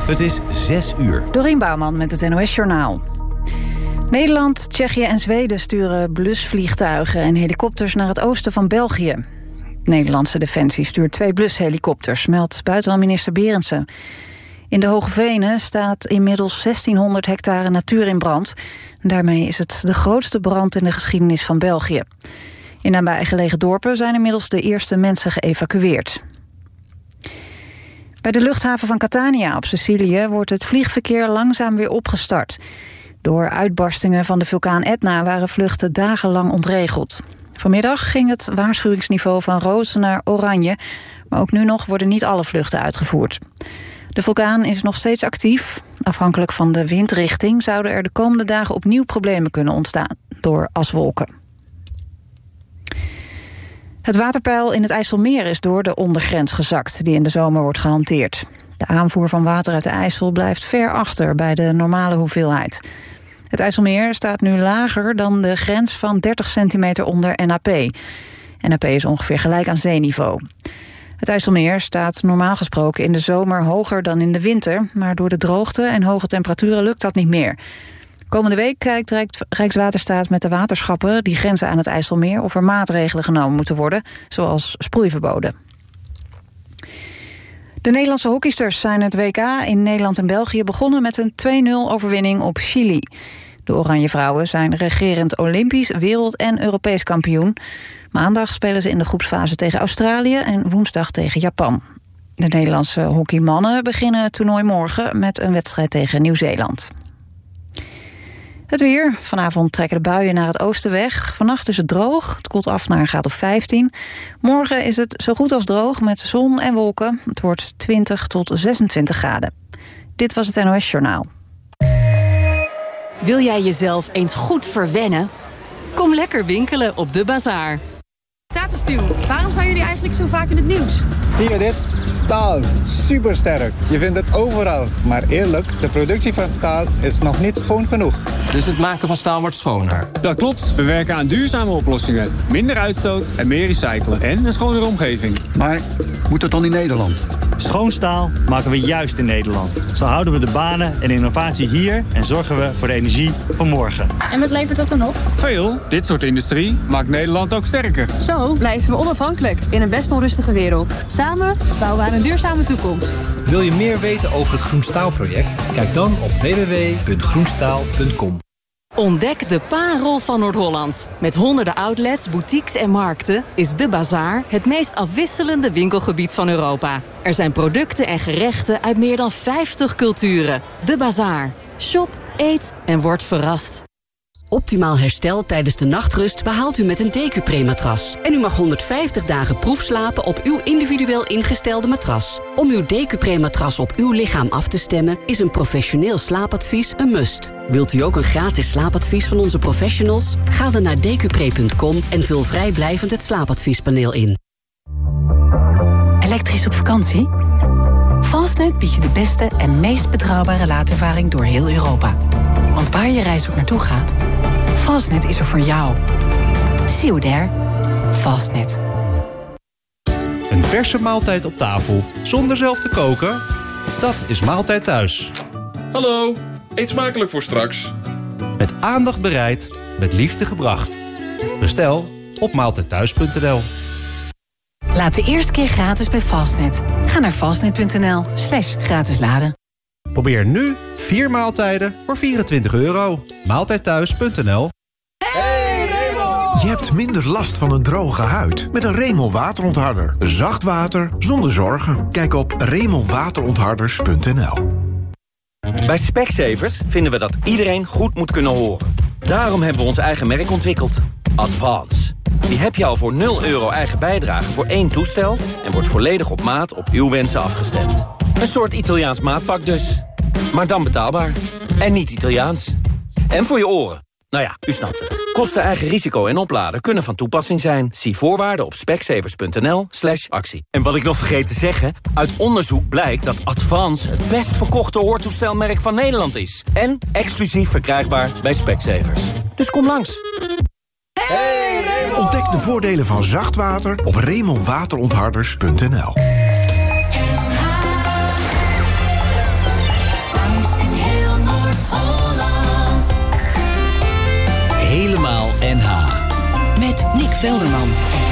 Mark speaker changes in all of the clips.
Speaker 1: Het is 6 uur.
Speaker 2: Dorien Bouwman met het NOS-journaal. Nederland, Tsjechië en Zweden sturen blusvliegtuigen en helikopters naar het oosten van België. Nederlandse Defensie stuurt 2 blushelikopters, meldt buitenlandminister Berendsen. In de Hoge Venen staat inmiddels 1600 hectare natuur in brand. Daarmee is het de grootste brand in de geschiedenis van België. In nabijgelegen dorpen zijn inmiddels de eerste mensen geëvacueerd. Bij de luchthaven van Catania op Sicilië wordt het vliegverkeer langzaam weer opgestart. Door uitbarstingen van de vulkaan Etna waren vluchten dagenlang ontregeld. Vanmiddag ging het waarschuwingsniveau van roze naar oranje, maar ook nu nog worden niet alle vluchten uitgevoerd. De vulkaan is nog steeds actief. Afhankelijk van de windrichting zouden er de komende dagen opnieuw problemen kunnen ontstaan door aswolken. Het waterpeil in het IJsselmeer is door de ondergrens gezakt die in de zomer wordt gehanteerd. De aanvoer van water uit de IJssel blijft ver achter bij de normale hoeveelheid. Het IJsselmeer staat nu lager dan de grens van 30 centimeter onder NAP. NAP is ongeveer gelijk aan zeeniveau. Het IJsselmeer staat normaal gesproken in de zomer hoger dan in de winter, maar door de droogte en hoge temperaturen lukt dat niet meer. Komende week kijkt Rijkswaterstaat met de waterschappen die grenzen aan het IJsselmeer of er maatregelen genomen moeten worden, zoals sproeiverboden. De Nederlandse hockeysters zijn het WK in Nederland en België begonnen met een 2-0 overwinning op Chili. De Oranje Vrouwen zijn regerend Olympisch, wereld- en Europees kampioen. Maandag spelen ze in de groepsfase tegen Australië en woensdag tegen Japan. De Nederlandse hockeymannen beginnen het toernooi morgen met een wedstrijd tegen Nieuw-Zeeland. Het weer. Vanavond trekken de buien naar het oosten weg. Vannacht is het droog. Het koelt af naar een graad of 15. Morgen is het zo goed als droog met zon en wolken. Het wordt 20 tot 26 graden. Dit was het NOS Journaal.
Speaker 3: Wil jij jezelf eens goed verwennen? Kom lekker winkelen op De Bazaar.
Speaker 4: Tata Steel, waarom zijn jullie eigenlijk zo vaak in het nieuws?
Speaker 5: Zie je dit? Staal. Supersterk. Je vindt het overal. Maar eerlijk, de productie van staal is nog niet schoon genoeg.
Speaker 6: Dus het maken van staal wordt schoner?
Speaker 7: Dat klopt. We werken aan duurzame oplossingen. Minder uitstoot en meer recyclen. En een schonere omgeving.
Speaker 8: Maar moet het dan in Nederland?
Speaker 9: Schoon staal maken we juist in Nederland. Zo houden we de banen en innovatie hier en zorgen we voor de energie van morgen.
Speaker 4: En wat levert dat dan op?
Speaker 7: Veel. Dit soort industrie maakt Nederland ook sterker.
Speaker 4: Zo blijven we onafhankelijk in een best onrustige wereld. Samen bouwen we aan een duurzame toekomst.
Speaker 10: Wil je meer weten over het Groen Staal-project? Kijk dan op www.groenstaal.com.
Speaker 3: Ontdek de parel van Noord-Holland. Met honderden outlets, boutiques en markten is De Bazaar het meest afwisselende winkelgebied van Europa. Er zijn producten en gerechten uit meer dan 50 culturen. De Bazaar. Shop, eet en word verrast.
Speaker 11: Optimaal herstel tijdens de nachtrust behaalt u met een Decupre-matras. En u mag 150 dagen proefslapen op uw individueel ingestelde matras. Om uw Decupre-matras op uw lichaam af te stemmen is een professioneel slaapadvies een must. Wilt u ook een gratis slaapadvies van onze professionals? Ga dan naar decupre.com en vul vrijblijvend het slaapadviespaneel in.
Speaker 12: Elektrisch op vakantie? Fastnet biedt je de beste en meest betrouwbare laadervaring door heel Europa. Want waar je reis ook naartoe gaat, Fastnet is er voor jou. See you there. Fastnet.
Speaker 1: Een verse maaltijd op tafel, zonder zelf te koken? Dat is Maaltijd Thuis.
Speaker 13: Hallo, eet smakelijk voor straks.
Speaker 1: Met aandacht bereid, met liefde gebracht. Bestel op maaltijdthuis.nl.
Speaker 12: Laat de eerste keer gratis bij Fastnet. Ga naar fastnet.nl/gratis laden.
Speaker 1: Probeer nu 4 maaltijden voor €24. Maaltijdthuis.nl.
Speaker 14: Hey Raymond! Je hebt minder last van een droge huid met een Raymond waterontharder. Zacht water zonder zorgen. Kijk op RaymondWaterontharders.nl.
Speaker 15: Bij Specsavers vinden we dat iedereen goed moet kunnen horen. Daarom hebben we ons eigen merk ontwikkeld. Advance. Die heb je al voor €0 eigen bijdrage voor 1 toestel en wordt volledig op maat op uw wensen afgestemd. Een soort Italiaans maatpak dus. Maar dan betaalbaar. En niet Italiaans. En voor je oren. Nou ja, u snapt het. Kosten, eigen risico en opladen kunnen van toepassing zijn. Zie voorwaarden op specsavers.nl/actie. En wat ik nog vergeet te zeggen, uit onderzoek blijkt dat Advance het best verkochte hoortoestelmerk van Nederland is. En exclusief verkrijgbaar bij Specsavers. Dus kom langs.
Speaker 14: Hey Raymond! Ontdek de voordelen van zacht water op RaymondWaterontharders.nl.
Speaker 16: NH. Met Nick Velderman.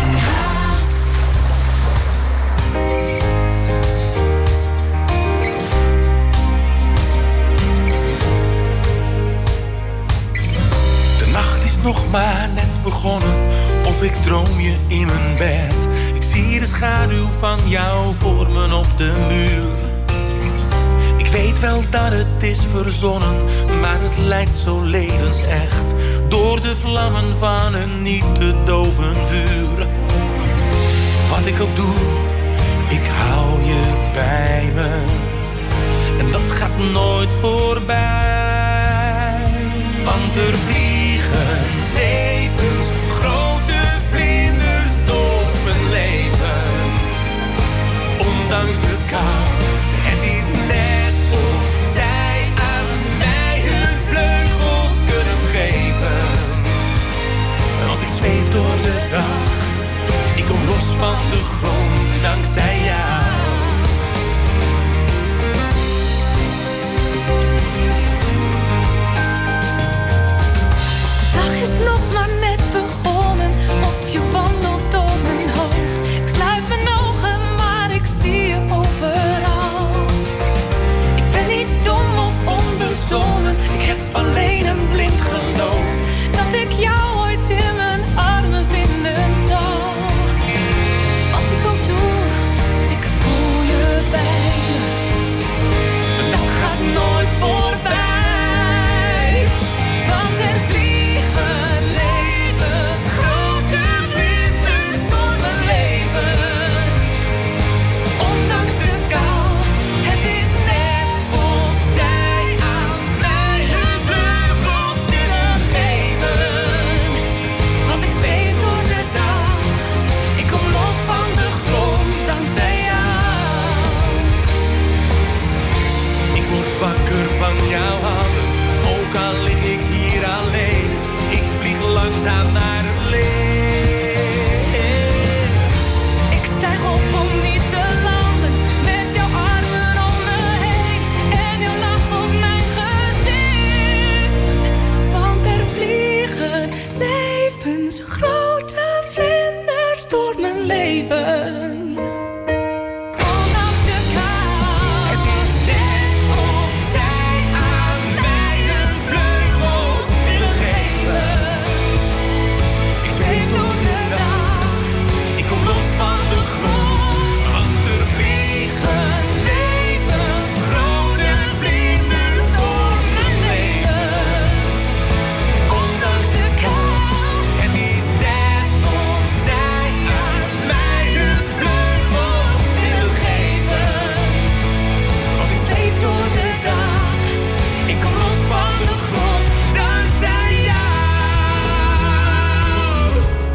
Speaker 17: De nacht is nog maar net begonnen, of ik droom je in mijn bed. Ik zie de schaduw van jou vormen op de muur. Ik weet wel dat het is verzonnen, maar het lijkt zo levensecht. Door de vlammen van een niet te doven vuur. Wat ik ook doe, ik hou je bij me. En dat gaat nooit voorbij. Want er vliegen levensgrote vlinders door mijn leven. Ondanks de kou, het is net of zij aan mij hun vleugels kunnen geven. Want ik zweef door de dag, ik kom los van de grond dankzij jou.
Speaker 18: De dag is nog maar net begonnen, of je wandelt door mijn hoofd. Ik sluit mijn ogen, maar ik zie je overal. Ik ben niet dom of onbezonnen, ik heb alleen een blind geloof dat ik jou ooit in mijn armen vinden zal. Wat ik ook doe, ik voel je bij me. De dag gaat nooit voorbij, want er vliegen levensgrote vlinders door mijn leven. Ondanks de kou, het is net of zij aan mij hun vleugels willen geven. Want ik zweef door de dag, ik kom los van de grond dankzij jou.
Speaker 17: Ik word wakker van jouw handen, ook al lig ik hier alleen. Ik vlieg langzaam naar het licht.
Speaker 18: Ik stijg op om niet te landen, met jouw armen om me heen en jouw lach op mijn gezicht. Want er vliegen levensgrote vlinders door mijn leven. Ondanks de kou,
Speaker 17: Het is net of zij aan mij hun vleugels willen geven. Ik zweef door de dag, ik kom los van de grond. Want er vliegen levensgrote vlinders door mijn leven. Ondanks de kou, het is net of zij aan mij hun vleugels willen geven. Want ik zweef door de dag, ik kom los van de grond dankzij jou.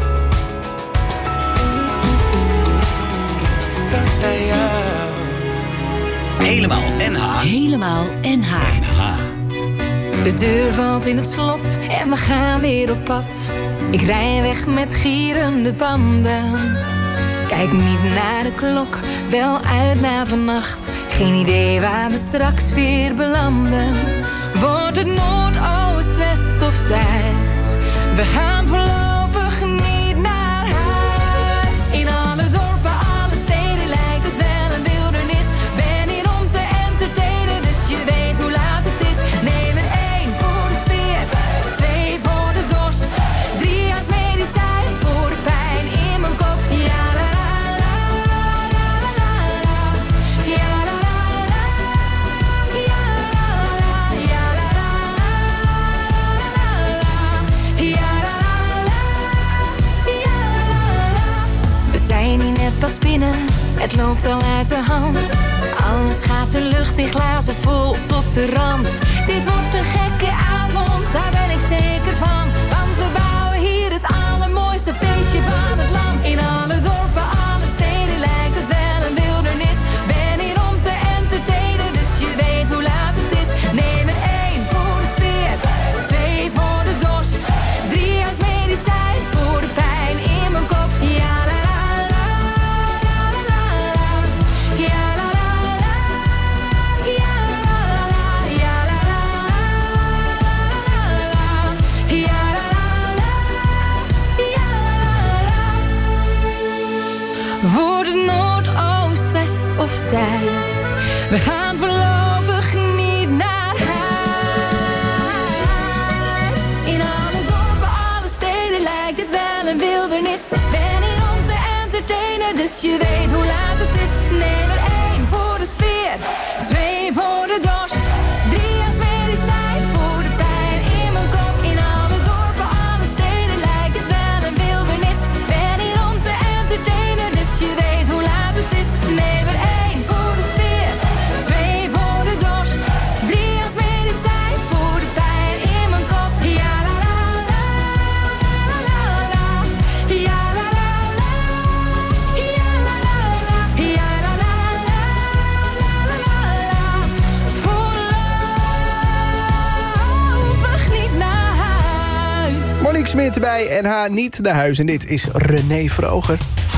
Speaker 17: Dankzij jou.
Speaker 16: Helemaal NH.
Speaker 3: Helemaal NH. De deur valt in het slot en we gaan weer op pad. Ik rij weg met gierende banden. Kijk niet naar de klok, wel uit naar vannacht. Geen idee waar we straks weer belanden. Wordt het noord, oost, west of zuid? We gaan voorlopig niet naar huis. In alle dorpen, alle steden lijkt het wel een wildernis. Ben hier om te entertainen, dus je weet hoe laat het is. Neem er 1 voor de sfeer, 2 voor de dorst, 3 als medicijn voor de pijn in mijn kop. Ja la la la la la la, ja la la la, ja la la, ja la la la, ja la la, ja la la. We zijn hier net pas binnen, het loopt al uit de hand. Alles gaat de lucht in glazen vol tot de rand. Dit wordt een gekke avond, daar ben ik zeker van. Want we bouwen hier het allermooiste feestje van het land. In alle dorpen, alle steden lijkt het wel een wildernis. Ben hier om te entertainen, dus je weet hoe laat het is. Neem er 1 voor de sfeer, 2 voor de dorst, 3 als medicijn voor de pijn in mijn kop. Ja la la la la la la, ja la la la, ja la la, ja la la la la, ja la la la,
Speaker 18: Wordt het noordoost, west of zuid? We gaan voorlopig niet naar huis. In alle dorpen, alle steden lijkt het wel een wildernis. Ben hier om te entertainen, dus je weet hoe laat het is. Neem er 1 voor de sfeer, 2 voor de dorst, 3 als medicijn voor de pijn in mijn kop. In alle dorpen, alle steden lijkt het wel een wildernis. Ben hier om te entertainen, dus je weet hoe laat het is. Neem er 1 voor de sfeer, 2 voor de dorst, 3 als medicijn voor de pijn in mijn kop. Ja la la la, la la la, ja la la la, ja la la la, ja la la la, la la la la. Voorlopig niet naar huis.
Speaker 19: Monique Smit bij NH Niet naar huis. En dit is René Vroger.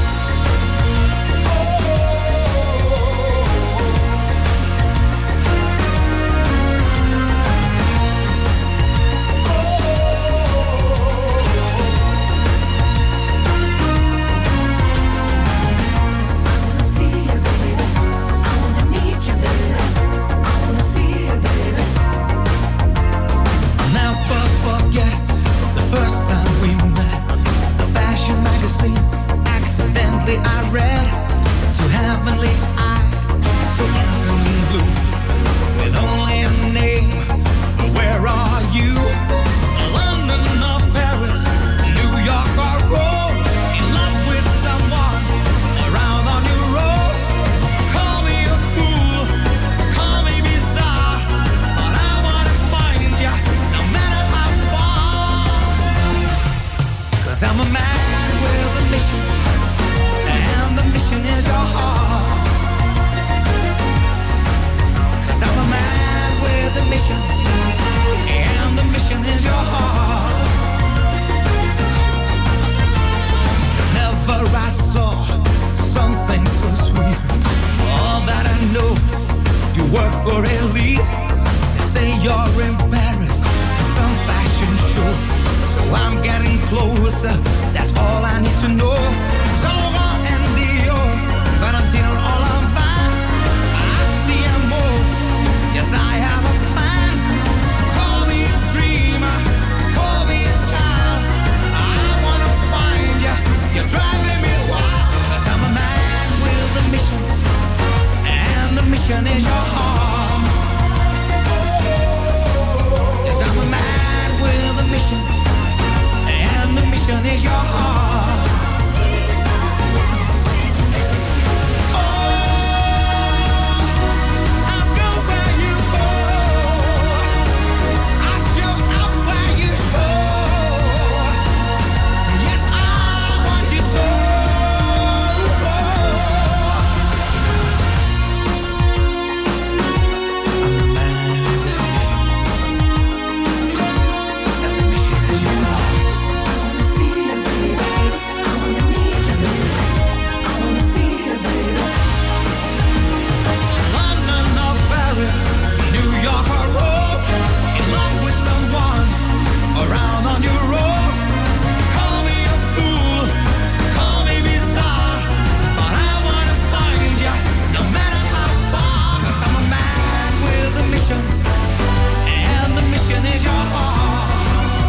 Speaker 17: Never forget the first time we met. The fashion magazine, accidentally I read. Two heavenly eyes, so innocent and blue, with only a name. Where are you? London or Paris, New York or Rome? In love with someone, around on your road. Call me a fool, call me bizarre, but I wanna find ya, no matter how far. 'Cause I'm a man with a mission, and the mission is your heart. 'Cause I'm a man with a mission, and the mission is your heart. Never I saw something so sweet. All that I know, you work for elite. They say you're in Paris at some fashion show, so I'm getting closer. That's all I need to know. Saint Laurent and Dior, Valentino, all I'm fine. I see a more. Yes, I have a plan. Call me a dreamer, call me a child. I wanna find you. You're driving me wild. 'Cause I'm a man with a mission, and the mission is your heart. Yes, I'm a man with a mission, and the mission is your heart. I'll go where you go. I'll show up where you show. Yes, I want you so. I'm a man with a mission, and the mission is your heart. I wanna see you, baby. I wanna need you, baby. I wanna see you, baby. London or Paris, New York or Rome, in love with someone, around on your road. Call me a fool, call me bizarre, but I wanna find ya, no matter how far. 'Cause I'm a man with a mission, and the mission is your heart.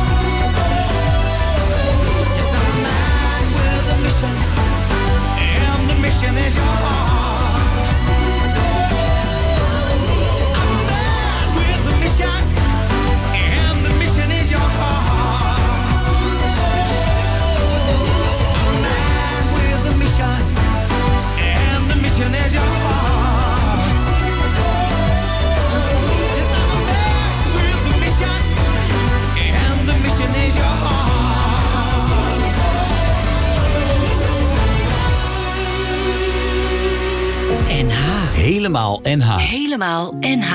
Speaker 17: Yes, I'm a man with a mission, and the mission is your heart. I'm a man with a mission, and the mission is your heart. I'm a man with a mission, and the mission is your heart. Yes, I'm a man with a mission, and the mission is your heart.
Speaker 16: NH.
Speaker 20: Helemaal NH.
Speaker 16: Helemaal NH.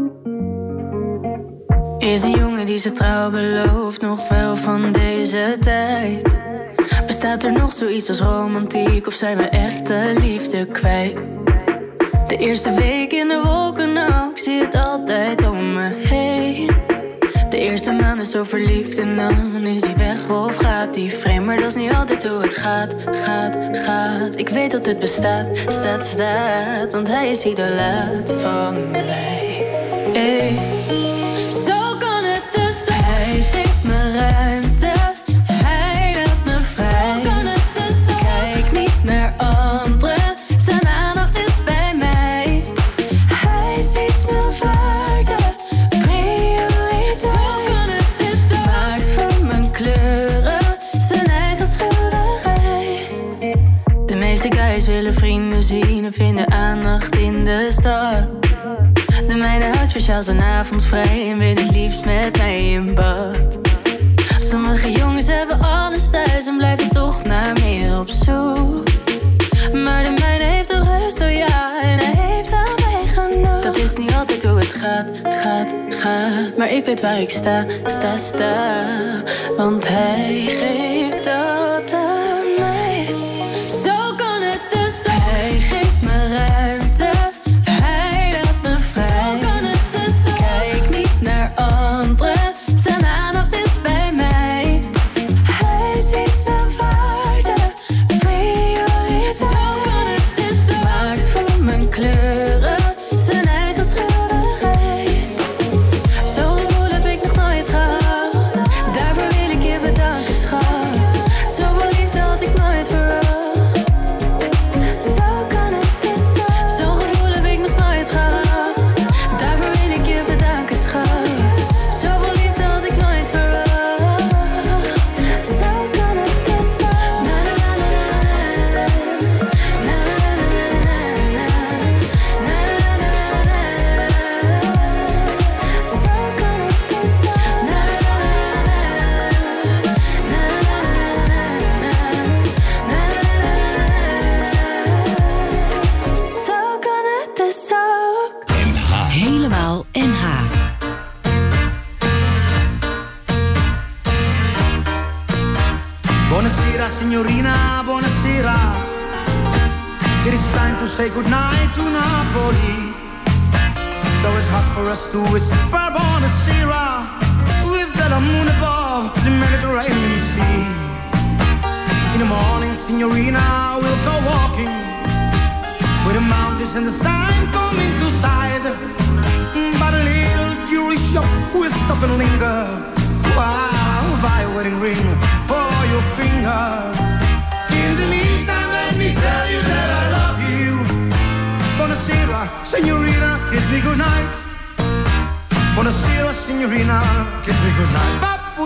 Speaker 21: Is een jongen die ze trouw belooft, nog wel van deze tijd? Bestaat er nog zoiets als romantiek, of zijn we echte liefde kwijt? De eerste week in de wolken, nou, ik zie het altijd om me heen. De eerste maand is zo verliefd en dan is hij weg of gaat hij vreemd. Maar dat is niet altijd hoe het gaat. Ik weet dat het bestaat, staat. Want hij is idolaat van mij. Hey. Zo kan het dus zijn. Hij geeft me ruimte, hij laat me vrij. Zo kan het dus zijn. Kijk niet naar anderen, zijn aandacht is bij mij. Hij ziet mijn waarde, prioriteit. Zo kan het dus zijn. Maakt van mijn kleuren zijn eigen schilderij. De meeste guys willen vrienden zien en vinden aandacht in de stad. De mijne houdt speciaal zijn avond vrij en wil het liefst met mij in bad. Sommige jongens hebben alles thuis en blijven toch naar meer op zoek. Maar de mijne heeft toch rust, oh ja, en hij heeft aan mij genoeg. Dat is niet altijd hoe het gaat. Maar ik weet waar ik sta. Want hij geeft dat aan mij. Zo kan het dus zijn. Hij geeft me ruimte.
Speaker 16: Helemaal NH.
Speaker 20: Buonasera signorina, buonasera. It is time to say goodnight to Napoli. Though it's hard for us to whisper buonasera, with the moon above the Mediterranean Sea. In the morning, signorina, we'll go walking, with the mountains and the sun coming to sight. By the little jewelry shop, we'll stop and linger, while I buy a wedding ring for your finger. In the meantime, let me tell you that I love you. Buonasera, signorina, kiss me goodnight. Buonasera, signorina, kiss me goodnight.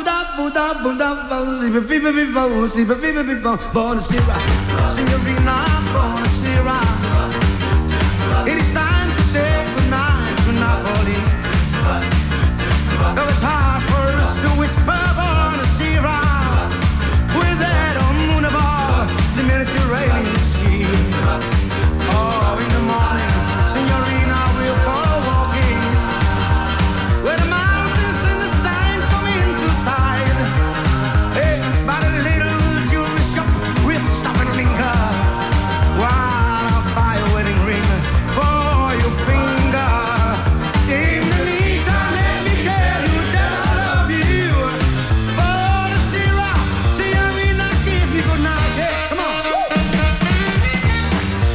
Speaker 20: Buonasera, signorina, buonasera. It is time to say goodnight to Napoli. Though it's hard for us to whisper buonasera, with that moon above the Mediterranean Sea. Oh, in the morning, signorina, we'll go walking, where the mountains and the sun come into sight. Hey, by the little jewelry shop, we'll stop and linger, while I buy a wedding ring for your finger. In the meantime, let me tell you that I love you. Buonasera, signorina, kiss me goodnight. Hey, come on.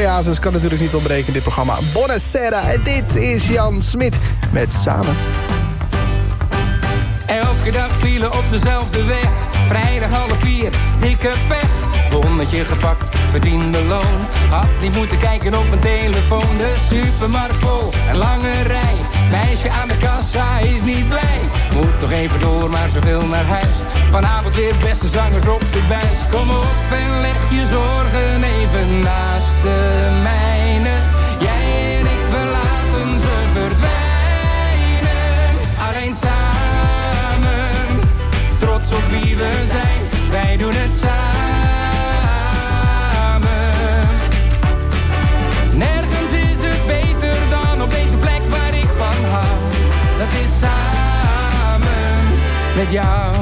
Speaker 19: Hazes kan natuurlijk niet ontbreken in dit programma. Buonasera, en dit is Jan Smit met Samen.
Speaker 2: Elke dag vielen op dezelfde weg. Vrijdag 3:30, dikke pech. Bonnetje gepakt, verdiende loon. Had niet moeten kijken op mijn telefoon. De supermarkt vol, een lange rij. Meisje aan de kassa is niet blij. Moet nog even door, maar ze wil naar huis. Vanavond weer beste zangers op de buis. Kom op en leg je zorgen even naast de mijne. Jij en ik, we laten ze verdwijnen. Alleen samen, trots op wie we zijn. Wij doen het samen. Nergens is het beter dan op deze plek waar ik van hou. Dat is samen met jou.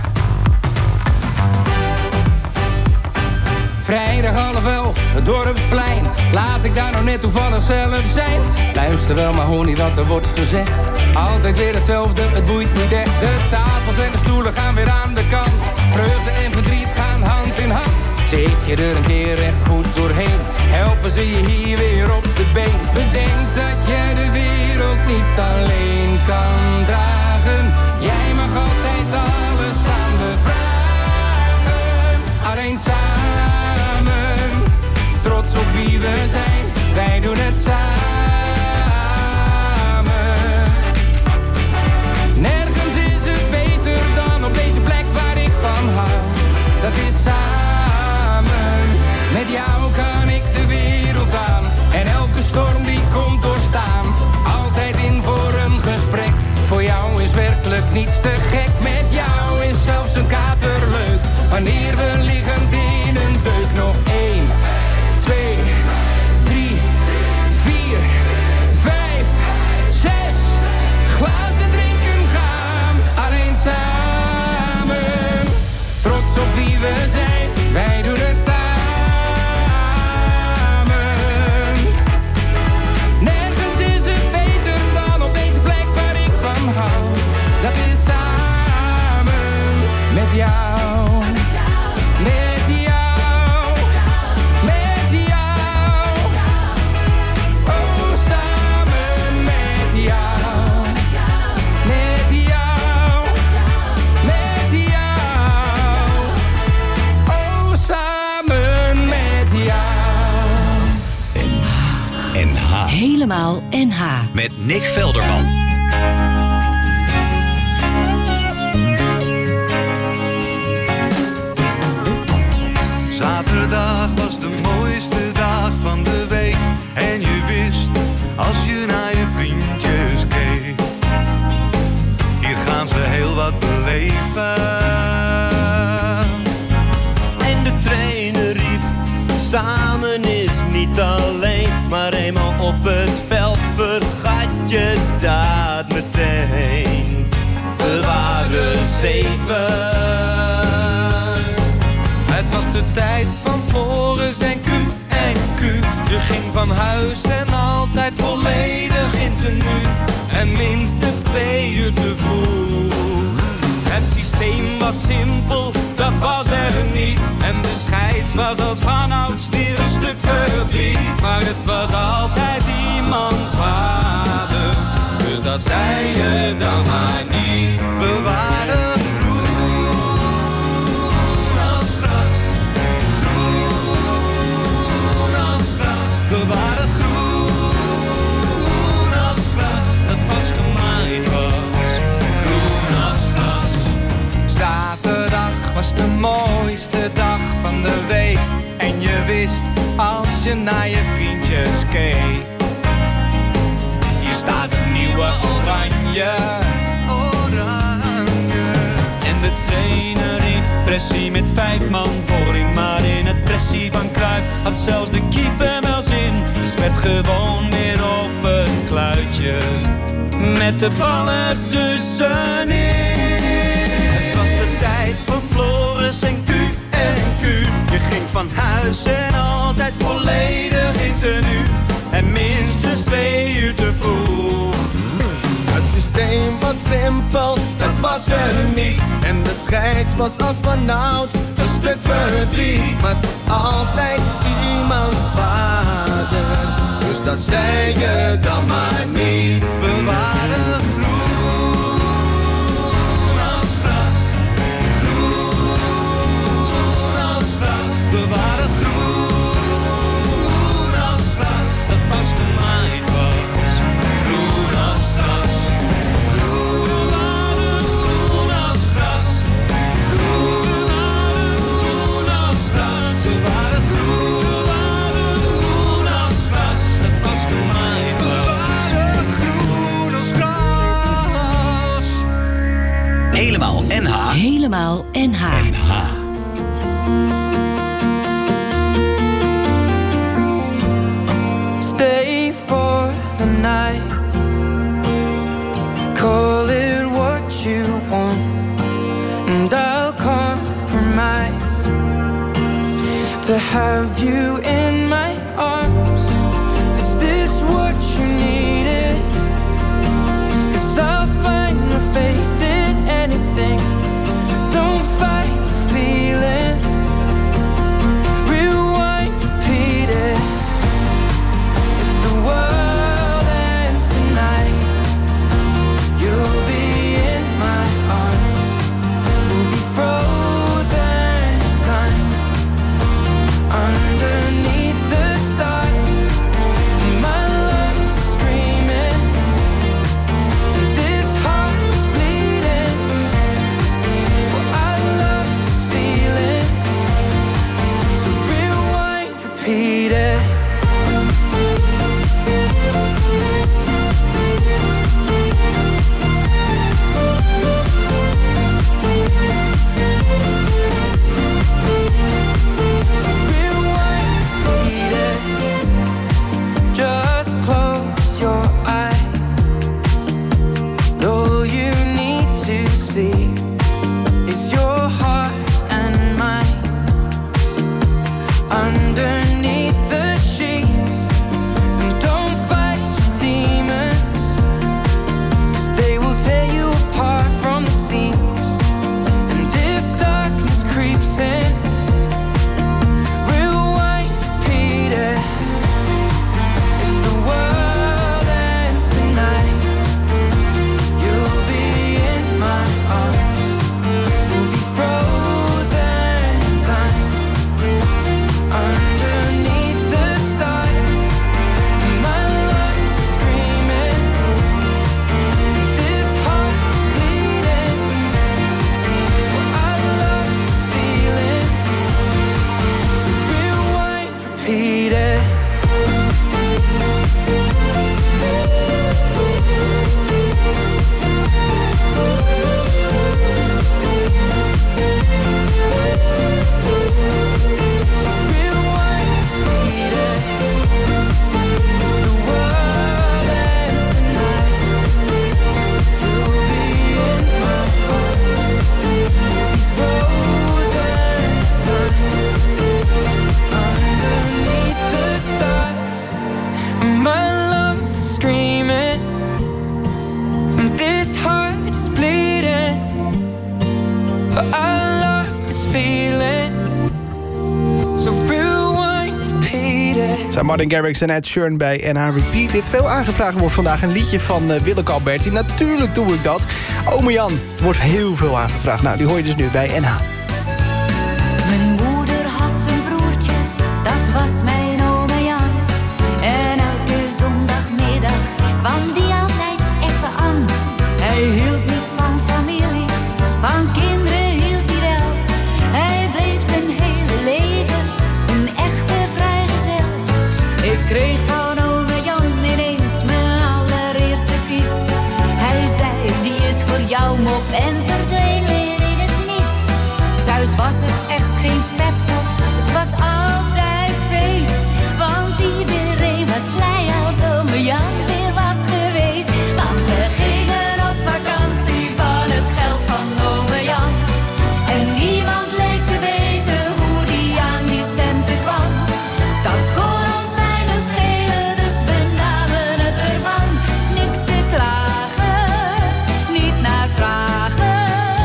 Speaker 2: Vrijdag 10:30, het dorpsplein. Laat ik daar nou net toevallig zelf zijn. Luister wel, maar hoor niet wat er wordt gezegd. Altijd weer hetzelfde, het boeit niet echt. De tafels en de stoelen gaan weer aan de kant. Vreugde en verdriet gaan hand in hand. Zit je er een keer echt goed doorheen, helpen ze je hier weer op de been. Bedenk dat je de wereld niet alleen kan dragen. Jij mag altijd alles aan me vragen. Alleen samen, trots op wie we zijn. Wij doen het samen. Nergens is het beter dan op deze plek waar ik van hou. Dat is samen. Met jou kan ik de wereld aan. En elke storm die komt doorstaan. Altijd in voor een gesprek. Voor jou is werkelijk niets te gek. Met jou is zelfs een kater leuk. Wanneer we liggend in een deuk. Nog 1, 2, 3, 4, 5, 6. Glazen drinken gaan. Alleen samen. Trots op wie we zijn. Wij doen het samen. Dat is samen met jou, met jou, met jou. Oh, samen met jou, met jou, met jou. Oh, samen met jou.
Speaker 16: NH. Helemaal NH.
Speaker 1: Met Nick Velderman.
Speaker 22: Zaterdag was de mooiste dag van de week. En je wist, als je naar je vriendjes keek. Hier gaan ze heel wat beleven.
Speaker 23: En de trainer riep, samen is niet alleen. Maar eenmaal op het veld vergat je dat meteen. We waren 7.
Speaker 2: Het was de tijd van Floris en Q en Q. Je ging van huis en altijd volledig in tenue. En minstens 2 uur te vroeg. Het systeem was simpel, dat was er niet. En de scheids was als vanouds weer een stuk verdriet. Maar het was altijd iemands vader. Dus dat zei je dan maar niet.
Speaker 22: We waren we waren groen als gras,
Speaker 2: dat pas gemaaid was.
Speaker 22: Groen als gras.
Speaker 2: Zaterdag was de mooiste dag van de week. En je wist, als je naar je vriendjes keek. Hier staat een nieuwe oranje.
Speaker 22: Oranje.
Speaker 2: En de trainer riep pressie met 5 man voorin. Maar in het pressie van Cruijff had zelfs de keeper wel zin. Dus werd gewoon weer op een kluitje. Met de bal ertussenin. Het was de tijd van Floris en Q en Q. Je ging van huis en altijd volledig in tenue. En minstens 2 uur te vroeg.
Speaker 23: Het systeem was simpel, dat was er niet.
Speaker 20: En de scheids was astronaut, een stuk verdriet. Maar het was altijd iemands vader. Dus dat zei je dan maar niet. We waren groen als gras. Groen als gras. We waren groen als gras. Dat pas gemaaid was. Groen als gras. Groen als gras. Groen als gras. We waren groen als gras. Dat pas gemaaid was. Groen als gras.
Speaker 16: Helemaal NH.
Speaker 3: Helemaal NH.
Speaker 2: Stay for the night. Call it what you want, and I'll compromise to have you in my arms. Is this what you needed? 'Cause I'll find my faith in anything. Don't fight the feeling. Rewind, repeat it. If the world ends tonight, you'll be in my arms. We'll be frozen in time, underneath the stars. My lungs are screaming, this heart is bleeding. Well, I love this feeling, so rewind, repeat it. Just close your eyes. All you need to see is your heart and mine underneath the sheets. And don't fight your demons, 'cause they will tear you apart from the seams. And if darkness creeps in, rewind, repeat it. If the world ends tonight, you'll be in my arms. We'll be frozen in time, underneath the stars. My lungs are screaming, this heart is bleeding. Well, I love this feeling, so rewind, repeat it. My lungs are screaming, and this heart is bleeding. But I love this feeling, so rewind, repeat it.
Speaker 19: Zijn Martin Garrix en Ed Sheeran bij NH Repeat It. Veel aangevraagd wordt vandaag een liedje van Willeke Alberti. Natuurlijk doe ik dat. Ome Jan wordt heel veel aangevraagd. Nou, die hoor je dus nu bij NH.
Speaker 18: Mijn moeder had een broertje, dat was mijn ome Jan. En elke zondagmiddag kwam die altijd even aan. Hij hield niet van familie, van kinderen hield hij wel. Hij bleef zijn hele leven een echte vrijgezel. Ik kreeg van ome Jan ineens mijn allereerste fiets. Hij zei, die is voor jou mop, en verdween weer in het niets. Thuis was het echt geen peptot, het was altijd feest. Want iedereen was blij als ome Jan weer was geweest. Want we gingen op vakantie van het geld van ome Jan. En niemand leek te weten hoe die aan die centen kwam. Dat kon ons weinig schelen, dus we namen het ervan. Niks te klagen, niet naar vragen.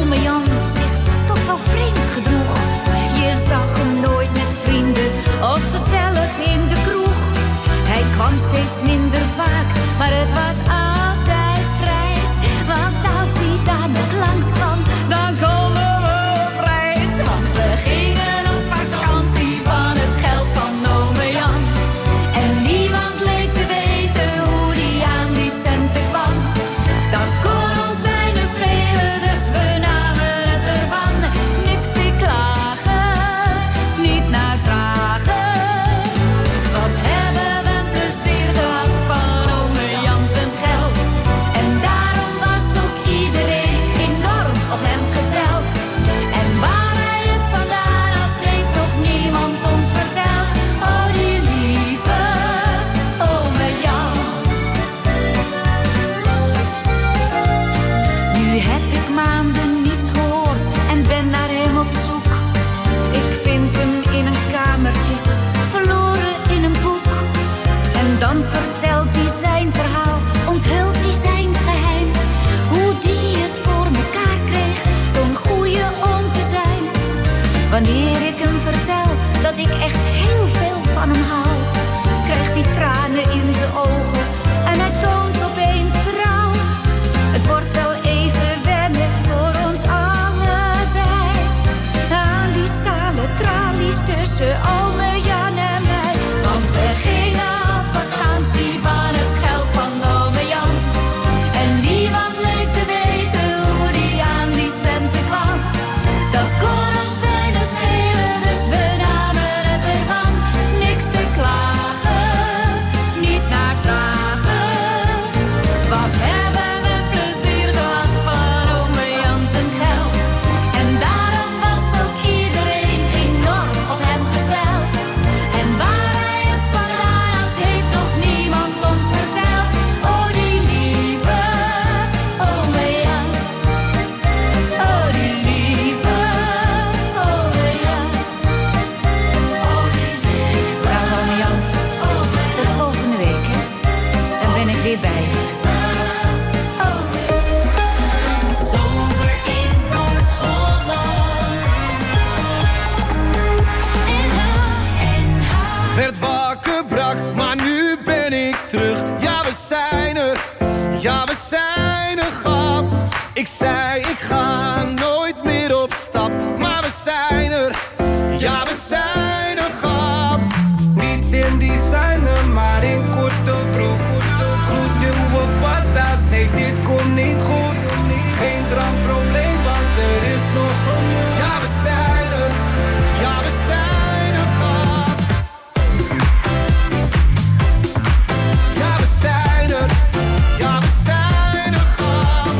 Speaker 18: ome Jan zich toch wel vreemd gedroeg. Je zag hem nooit met vrienden of gezellig in de kroeg. Hij kwam steeds minder vaak, maar het was altijd prijs. Want als hij daar nog langs kwam, dan komen we op reis. Want we gingen op vakantie van het geld van ome Jan. En niemand leek te weten hoe die aan die centen kwam. Dat kon ons weinig schelen, dus we namen het ervan. Niks te klagen, niet naar vragen. Wat hebben we plezier gehad van ome Jan zijn geld. En daarom was ook iedereen enorm op hem gesteld. En waar hij het vandaan had, heeft nog niemand ons verteld. Oh, die lieve ome Jan. Nu heb ik maanden niets gehoord en ben naar hem op zoek. Ik vind hem in een kamertje, verloren in een boek. En dan vertelt hij zijn verhaal, onthult hij zijn geheim. Hoe die het voor mekaar kreeg, zo'n goeie oom te zijn. Wanneer ik hem vertel dat ik echt heel veel van hem hou, krijgt hij tranen in zijn ogen en hij toont opeens berouw. Het wordt wel even wennen voor ons allebei. Aan die stalen tralies tussen ome Jan en mij. Want we gingen op vakantie van het geld van ome Jan. En niemand leek te weten hoe die aan die centen kwam. Dat kon ons weinig schelen, dus we namen het ervan. Niks te klagen, niet naar vragen. Wat hebben we plezier gehad van ome Jan zijn geld. En daarom was ook iedereen enorm op hem gesteld. En waar hij het vandaan had, heeft nog niemand ons verteld. Oh, die lieve ome Jan. Oh, die lieve ome Jan. Oh, die lieve. Dag ome Jan. Tot volgende week, hè. Dan ben ik weer bij je. Zomer in Noord-Holland.
Speaker 2: Werd wakker, brak, maar nu ben ik terug. Ja, we zijn er. Ja, we zijn er, grap. Ik zei, ik ga nooit meer op stap. Maar we zijn er. Ja, we zijn er, grap. Niet in designer, maar in korte broek. Gloednieuwe patas, nee, dit komt niet goed. Geen drankprobleem, want er is nog genoeg. Ja, we zijn er. Ja, we zijn er, grap. Ja, we zijn er. Ja, we zijn er, grap.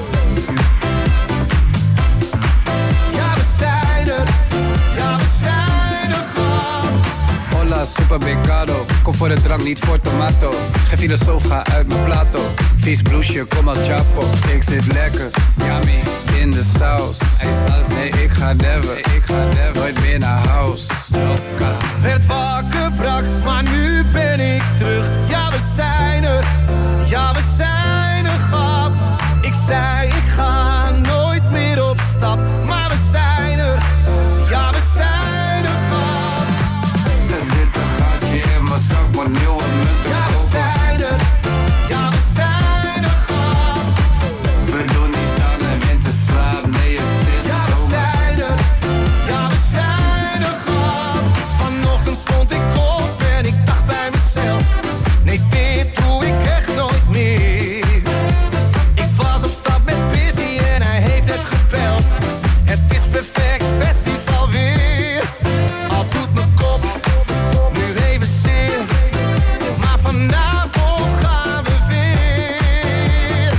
Speaker 2: Ja, we zijn er. Ja, we zijn er, grap.
Speaker 5: Hola, supermercado. Kom voor de drank, niet voor tomato. Geen filosoof, ga uit mijn plato. Vies bloesje, kom al chapo. Ik zit lekker, yummy, in de saus. Nee, ik ga never, nooit meer naar huis. Loca.
Speaker 2: Werd wakker, brak, maar nu ben ik terug. Ja, we zijn er. Ja, we zijn er, grap. Ik zei, ik ga nooit meer op stap. Maar we zijn er. Ja, we zijn er, grap.
Speaker 5: Er zit een gaatje in mijn zak, maar nieuwe munten
Speaker 2: Ja, we zijn er. Ja, we zijn er, grap.
Speaker 5: We doen niet aan de winterslaap, nee, het is
Speaker 2: Ja, we zijn er. Ja, we zijn er, grap. Vanochtend stond ik op en ik dacht bij mezelf. Nee, dit doe ik echt nooit meer. Ik was op stap met Busy en hij heeft net gebeld. Het is perfect, festival weer. Al doet mijn kop nu even zeer. Maar vanavond gaan we weer.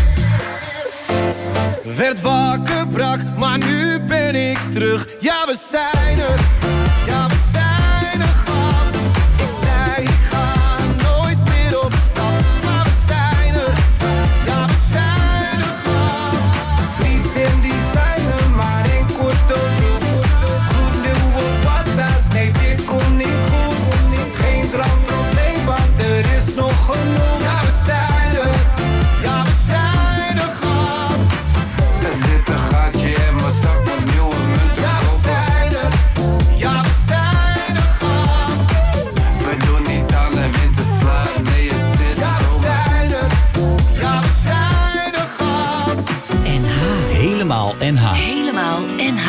Speaker 2: Werd wakker, brak, maar nu ben ik terug. Ja, we zijn er. Ja, we zijn er, grap. Ik zei, ik ga nooit meer op stap. Maar we zijn er. Ja, we zijn er, grap. Niet in designer, maar in korte broek. Gloednieuwe patas, nee, dit komt niet goed. Geen drankprobleem, want er is nog genoeg. Ja, we zijn er. Ja, we zijn er, grap.
Speaker 5: Er zit een gaatje in
Speaker 11: Eenmaal NH.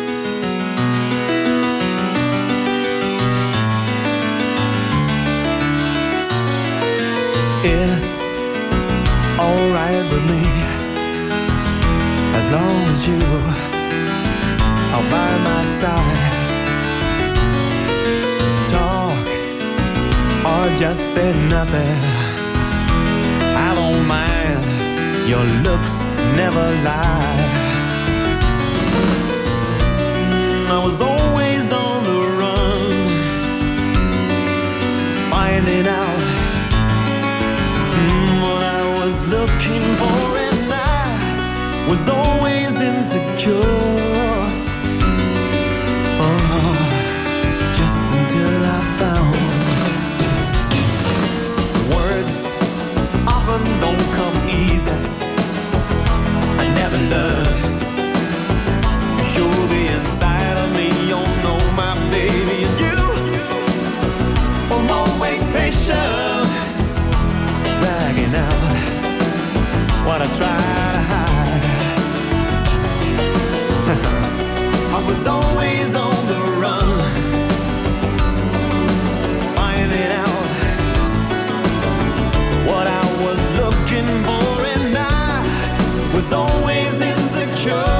Speaker 23: It's alright with me, as long as you are by my side. Talk or just say nothing, I don't mind, your looks never lie. I was always on the run, finding out what I was looking for, and I was always insecure. Oh, just until I found words often don't come easy. I never learned to show the inside of me. You know my baby, and you were always patient, dragging out what I try to hide. I was always on the run, finding out what I was looking for, and I was always insecure.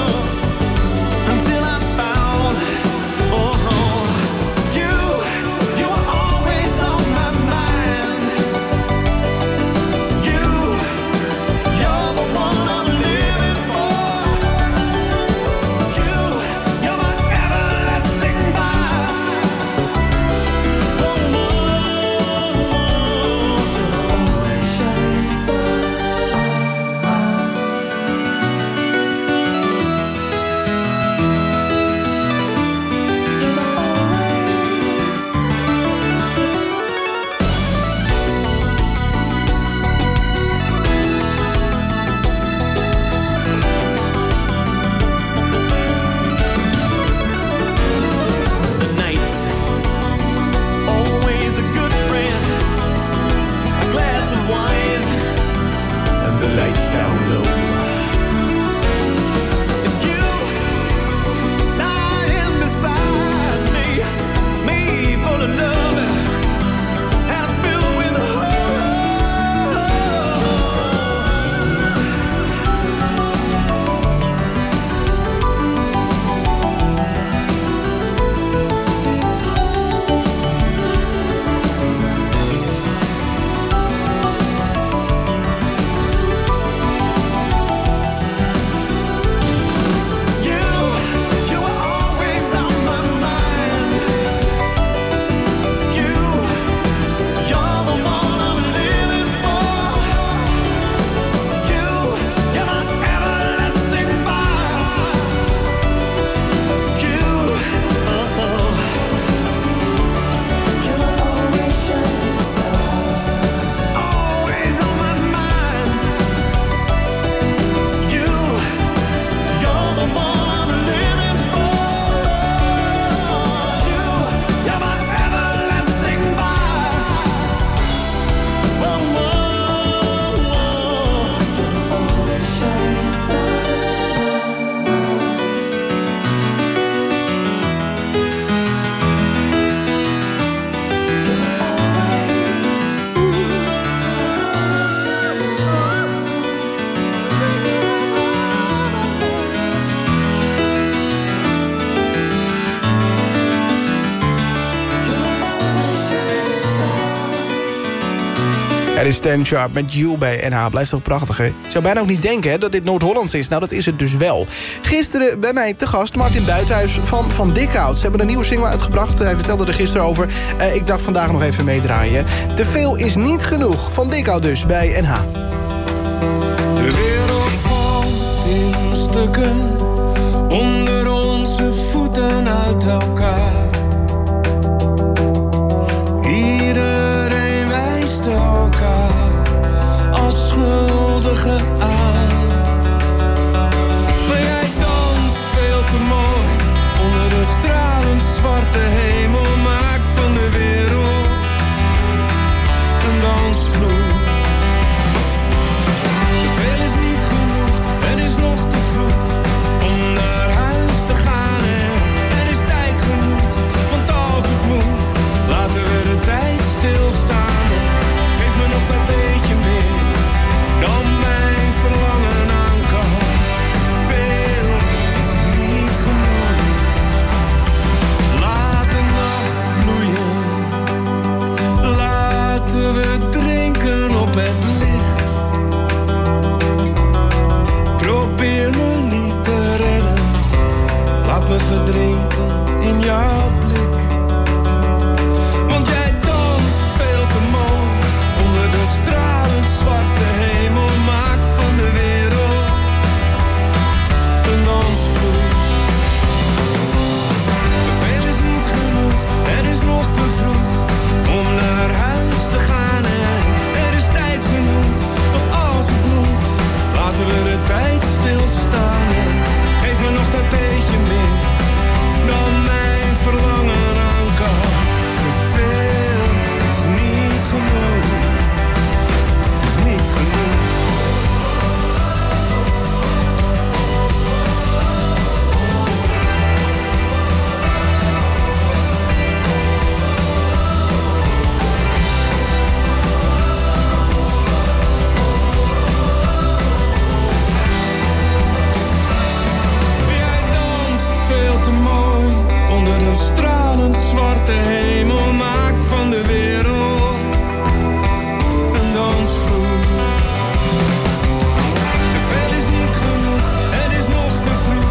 Speaker 19: Het is Stan Sharp met You bij NH. Blijft toch prachtig, hè? Ik zou bijna ook niet denken hè, dat dit Noord-Hollands is. Nou, dat is het dus wel. Gisteren bij mij te gast Martin Buitenhuis van Dikhout. Ze hebben een nieuwe single uitgebracht. Hij vertelde er gisteren over. Ik dacht vandaag nog even meedraaien. Te veel is niet genoeg. Van Dikhout dus bij NH.
Speaker 2: De wereld valt in stukken onder onze voeten uit elkaar. Iedereen wijst elkaar als schuldige aan. Maar jij danst veel te mooi onder de stralend zwarte hemel. Maakt van de wereld een dansvloer. Te veel is niet genoeg, het is nog te vroeg. laat me verdrinken in jouw blik. Want jij danst veel te mooi onder de stralend zwarte hemel. Maakt van de wereld een dansvloer. Te veel is niet genoeg, het is nog te vroeg om naar huis te gaan. En er is tijd genoeg, want als het moet, laten we de tijd stilstaan. En geef me nog dat beetje meer dan mijn verlangen aan kan. Te veel is niet genoeg, is niet genoeg. Onder de stralend zwarte hemel maakt van de wereld een dansvloer. Te veel is niet genoeg, het is nog te vroeg.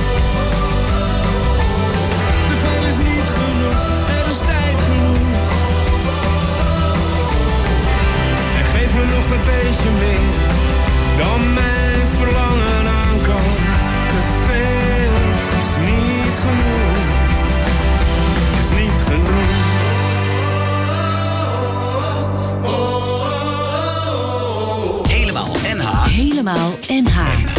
Speaker 2: Te veel is niet genoeg, er is tijd genoeg. En geef me nog dat beetje meer dan mijn verlangen aan kan. Te veel is niet genoeg. Niet genoeg.
Speaker 16: Helemaal NH.
Speaker 12: Helemaal NH.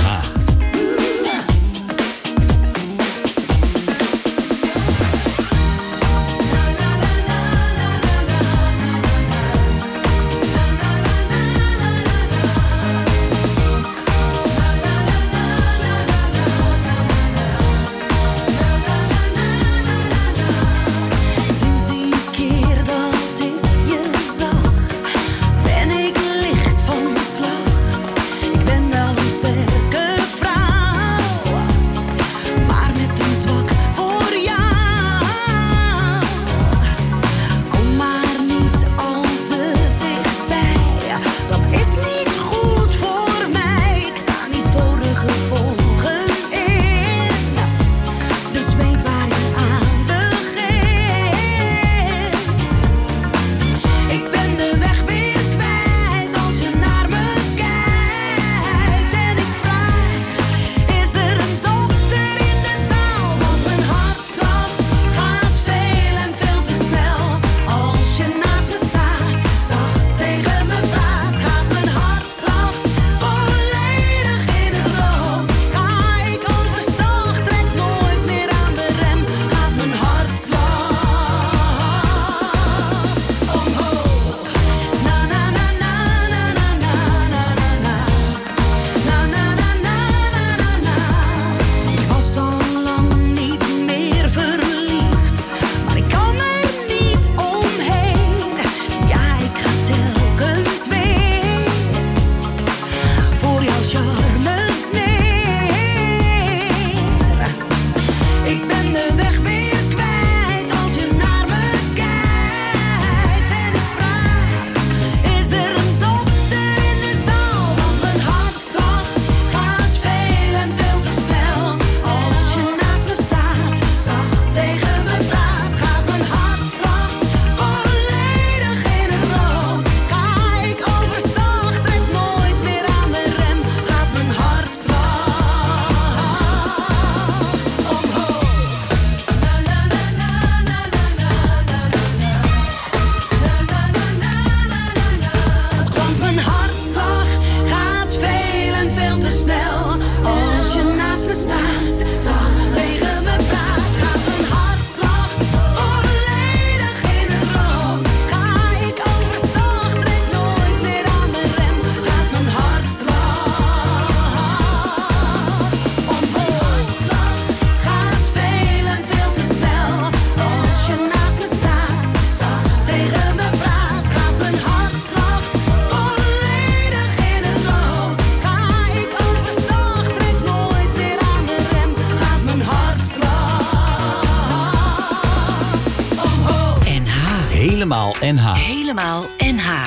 Speaker 16: Helemaal NH.
Speaker 12: Helemaal NH.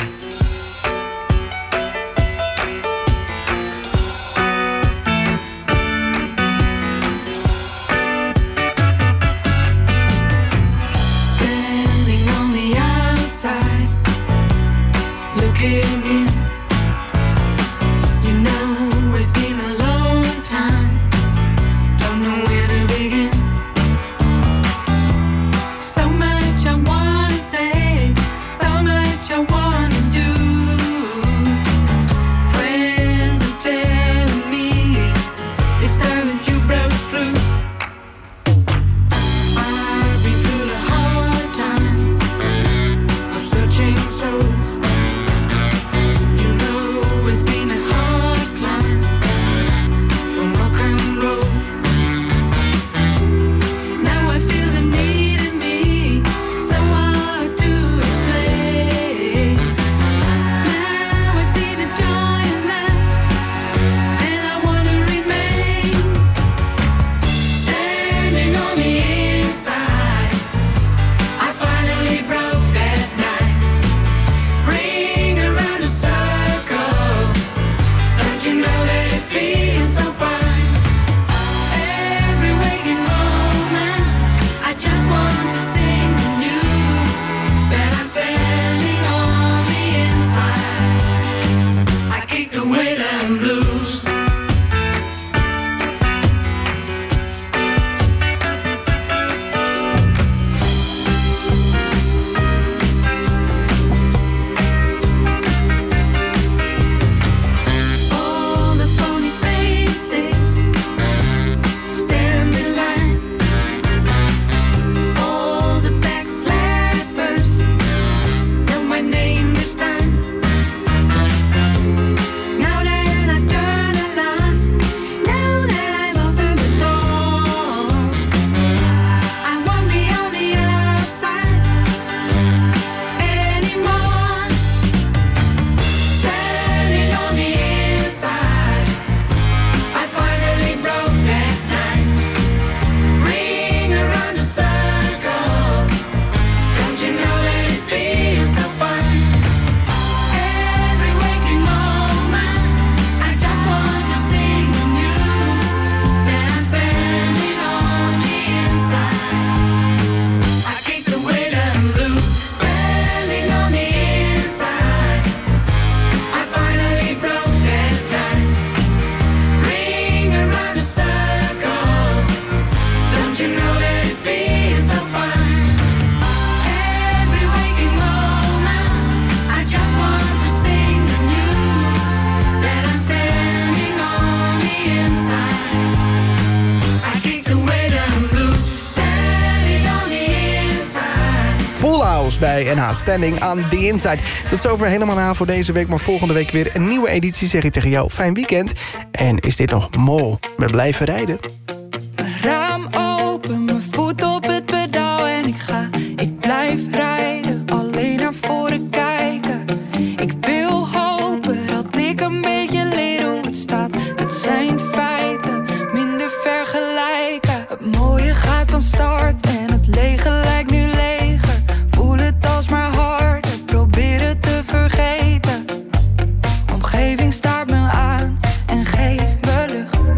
Speaker 19: House bij NH Standing on the Inside. Dat is over helemaal na voor deze week, maar volgende week weer een nieuwe editie. Zeg ik tegen jou, fijn weekend. En is dit nog Mol met Blijven Rijden?
Speaker 18: Mijn raam open, mijn voet op het pedaal en ik blijf rijden, alleen naar voren kijken. Ik wil hopen dat ik een beetje leer hoe het staat. Het zijn feiten, minder vergelijken. Het mooie gaat van start en het lege lijkt nu leger. Voel het alsmaar harder, probeer het te vergeten. Omgeving staart me aan en geeft me lucht.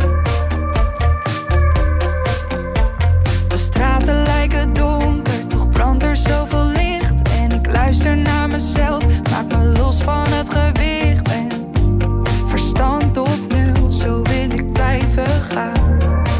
Speaker 18: De straten lijken donker, toch brandt er zoveel licht. En ik luister naar mezelf, maak me los van het gewicht. En verstand op nul, zo wil ik blijven gaan.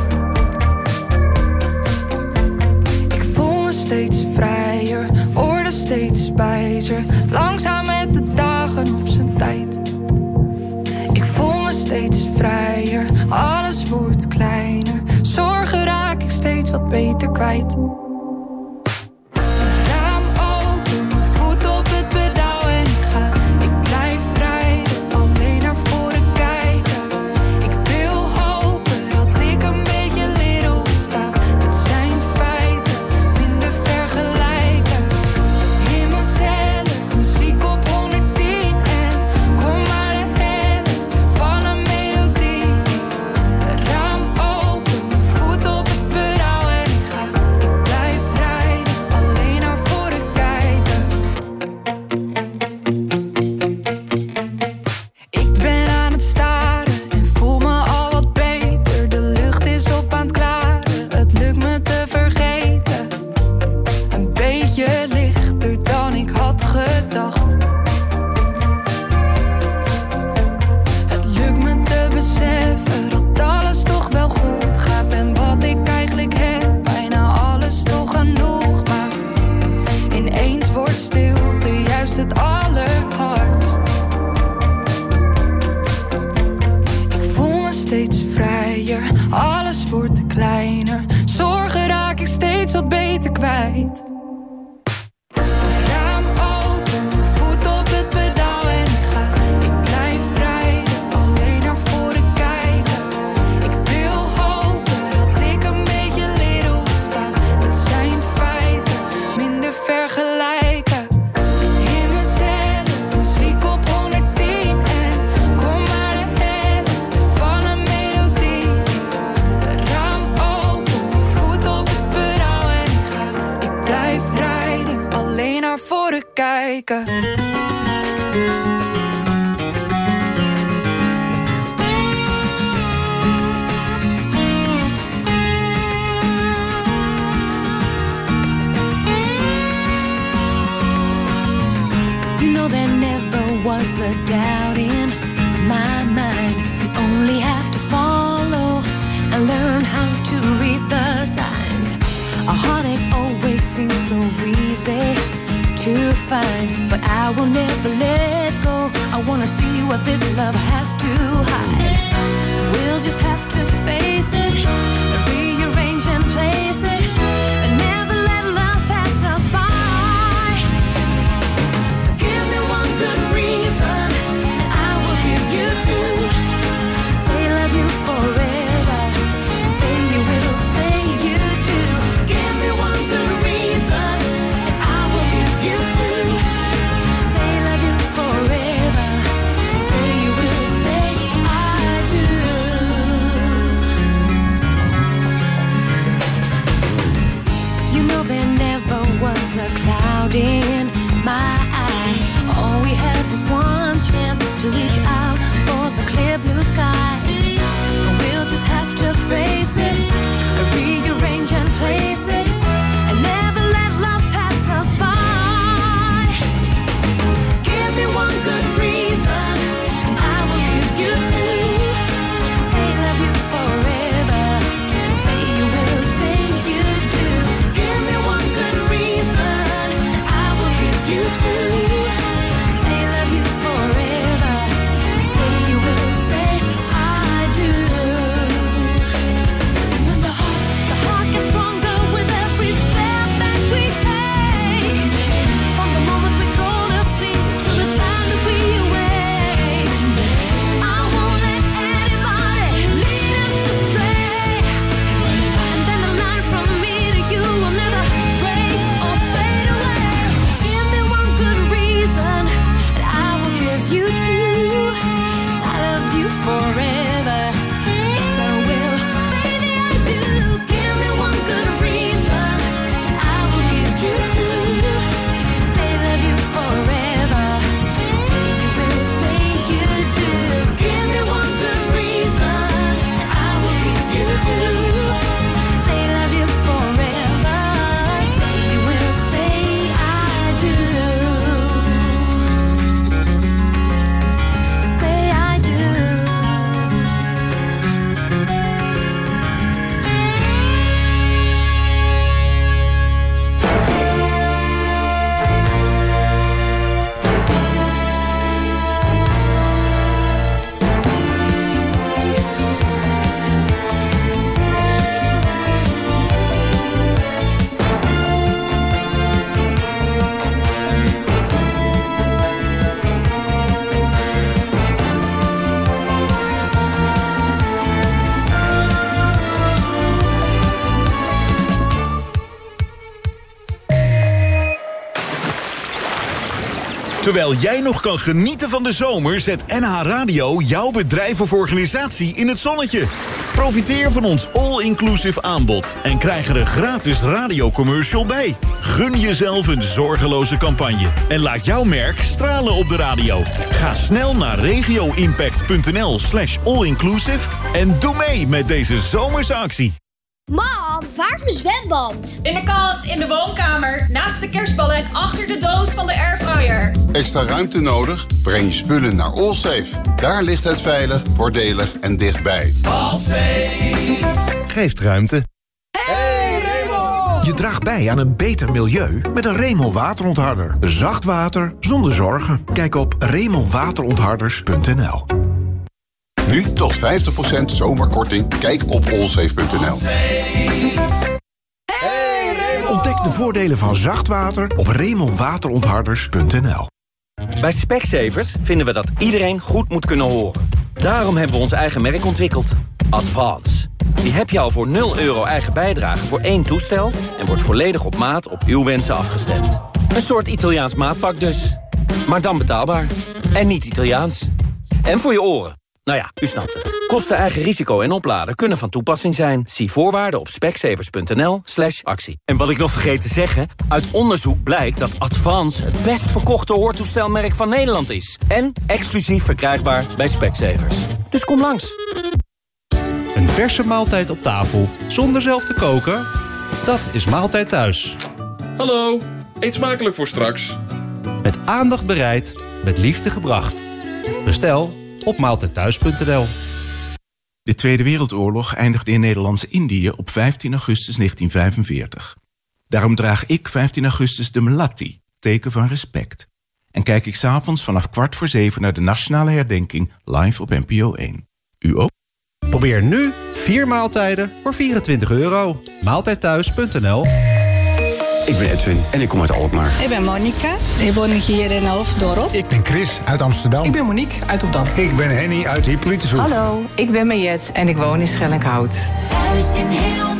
Speaker 18: Ik voel me steeds vrijer, word steeds wijzer. Langzaam met de dagen op zijn tijd. Ik voel me steeds vrijer, alles wordt kleiner. Zorgen raak ik steeds wat beter kwijt. Raam open, mijn voet op het pedaal en ik blijf rijden, alleen naar voren kijken. Ik wil hopen dat ik een beetje leer hoe het staat. Het zijn feiten, minder vergelijken. In mezelf, muziek op 110 en kom maar de helft van een melodie. Raam open, mijn voet op het pedaal en ik blijf rijden, alleen naar voren kijken. Ik ben aan het staren en voel me al wat beter. De lucht is op aan het klaren, het lukt me te vergeten. Een beetje lichter dan ik had gedacht. Het lukt me te beseffen dat alles toch wel goed gaat. En wat ik eigenlijk heb, bijna alles toch genoeg maakt. Ineens wordt stilte juist het allerhardst. Ik voel me steeds vrijer, alles wordt kleiner. Zorgen raak ik steeds wat beter kwijt. Raam open, mijn voet op het pedaal en ik blijf rijden, alleen naar voren kijken. Ik wil hopen dat ik een beetje leer hoe het staat. Het zijn feiten, minder vergelijken. In mezelf, muziek op 110 en kom maar de helft van een melodie. Raam open, voet op het pedaal en ik blijf rijden, alleen naar voren kijken.
Speaker 21: You know there never was a doubt in my mind. You only have to follow and learn how to read the signs. A heartache always seems so easy to find, but I will never let go. I wanna see what this love has to hide. We'll just have to face it, rearrange and place it, and never let love pass us by. Give me one good reason, and I will give you two. Say love you forever, say you will, say you do. Give me one good reason, and I will give you two. Say love you forever, say you will, say I do.
Speaker 6: Terwijl jij nog kan genieten van de zomer, zet NH Radio jouw bedrijf of organisatie in het zonnetje. Profiteer van ons all-inclusive aanbod en krijg er een gratis radiocommercial bij. Gun jezelf een zorgeloze campagne en laat jouw merk stralen op de radio. Ga snel naar regioimpact.nl/allinclusive en doe mee met deze zomerse actie.
Speaker 8: Mam, waar is mijn zwembad?
Speaker 9: In de kast, in de woonkamer, naast de kerstballen en achter de doos van de airfryer.
Speaker 24: Extra ruimte nodig? Breng je spullen naar Allsafe. Daar ligt het veilig, voordelig en dichtbij.
Speaker 6: Allsafe geeft ruimte.
Speaker 14: Hey Remo! Je draagt bij aan een beter milieu met een Remo waterontharder. Zacht water zonder zorgen. Kijk op remowaterontharders.nl.
Speaker 24: Nu tot 50% zomerkorting. Kijk op allsafe.nl.
Speaker 14: Ontdek de voordelen van zacht water op remowaterontharders.nl.
Speaker 15: Bij Specsavers vinden we dat iedereen goed moet kunnen horen. Daarom hebben we ons eigen merk ontwikkeld. Advance. Die heb je al voor €0 eigen bijdrage voor 1 toestel... en wordt volledig op maat op uw wensen afgestemd. Een soort Italiaans maatpak dus. Maar dan betaalbaar. En niet Italiaans. En voor je oren. Nou ja, u snapt het. Kosten, eigen risico en opladen kunnen van toepassing zijn. Zie voorwaarden op specsavers.nl/actie. En wat ik nog vergeet te zeggen... uit onderzoek blijkt dat Advance het best verkochte hoortoestelmerk van Nederland is. En exclusief verkrijgbaar bij Specsavers. Dus kom langs.
Speaker 1: Een verse maaltijd op tafel zonder zelf te koken? Dat is Maaltijd Thuis.
Speaker 13: Hallo, eet smakelijk voor straks.
Speaker 1: Met aandacht bereid, met liefde gebracht. Bestel op maaltijdthuis.nl.
Speaker 25: De Tweede Wereldoorlog eindigde in Nederlands-Indië op 15 augustus 1945. Daarom draag ik 15 augustus de Melatti, teken van respect. En kijk ik 's avonds vanaf 6:45 naar de nationale herdenking live op NPO 1. U ook?
Speaker 1: Probeer nu 4 maaltijden voor €24. Maaltijdthuis.nl.
Speaker 26: Ik ben Edwin en ik kom uit Alkmaar.
Speaker 27: Ik ben Monica. Ik woon hier in Hoofddorp.
Speaker 28: Ik ben Chris uit Amsterdam.
Speaker 27: Ik ben Monique uit Opdam.
Speaker 28: Ik ben Henny uit Hippolytushoef.
Speaker 29: Hallo, ik ben Mariette en ik woon in Schellinghout.
Speaker 18: Thuis in heel